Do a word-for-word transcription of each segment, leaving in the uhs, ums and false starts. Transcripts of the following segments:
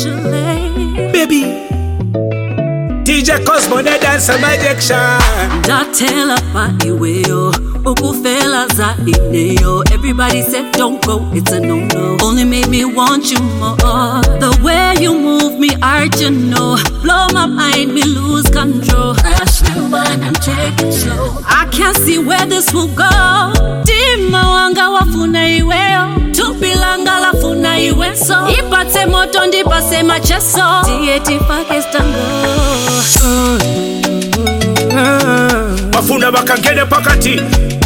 eventually. Baby, D J Cosmo the dancer magic shine. Datela pa iweyo, ukufela za ineyo. Everybody said don't go, it's a no-no. Only made me want you more. The way you move me, art you know. Blow my mind, me lose control. Crash and burn and take it slow. I can't see where this will go. Dima wanga wafuna iweyo, tupilanga lafuna iweso. Ipate moto ndipase macheso. Tieti Pakistango. Bafuna bakangene pakati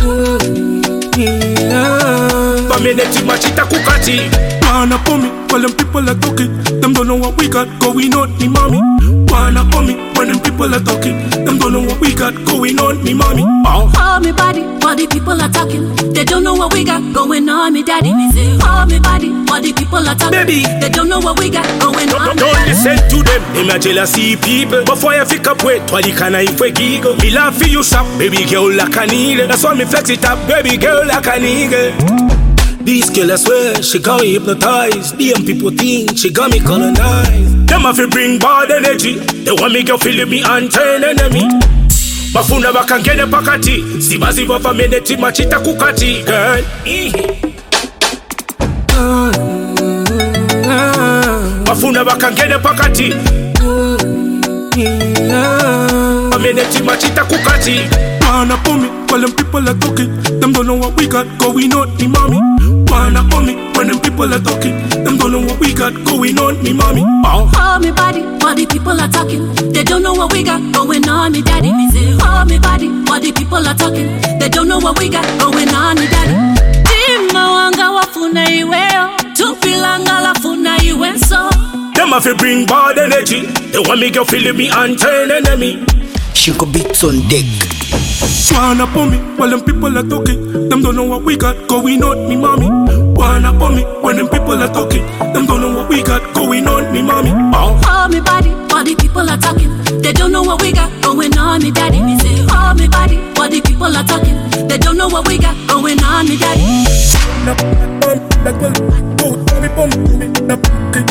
Bameneti machita kukati. Wanna pull me while them people are talking. Them don't know what we got going on, me mommy. Wanna pull me when them people are talking. Them don't know what we got going on, me mommy. Oh, hold me body, while the people are talking. They don't know what we got going on, me daddy. Hold me body, while the people are talking. Baby, they don't know what we got going on. Don't, don't listen to them, them are jealousy people. Before you pick up weight, why you can't if giggle. Me love for you shop, baby girl like a needle. That's why me flex it up, baby girl like a nigga. This girl I swear, she got me hypnotized. Them people think she got me colonized. Them have to bring bad energy. They want me girl feeling me and turn enemy. Bafuna bakangene pakati. Sibazi wafa meneti machita kukati. Girl, Bafuna bakangene pakati. Bameneti machita kukati. Wanna pull me while them people are talking. Them don't know what we got going on, me mommy. Wanna pull me when them people are talking. Them don't know what we got going on, me mommy. Oh. Hold me body, while the people are talking. They don't know what we got going on, me daddy. Hold me body, while the people are talking. They don't know what we got going on, me daddy. Dima wanga wafuna iweyo, tupilanga lafuna iwenso. Them have to bring bad energy. They want me girl feeling me and turn enemy. Shinko beats on deck. Wanna pull me while them people are talking. Them don't know what we got going on, me mommy. Wanna pull me when them people are talking. Them don't know what we got going on, me mommy. Oh. Hold me body, while the people are talking. They don't know what we got going on, me daddy. Hold me body, while the people are talking. They don't know what we got going on, me daddy.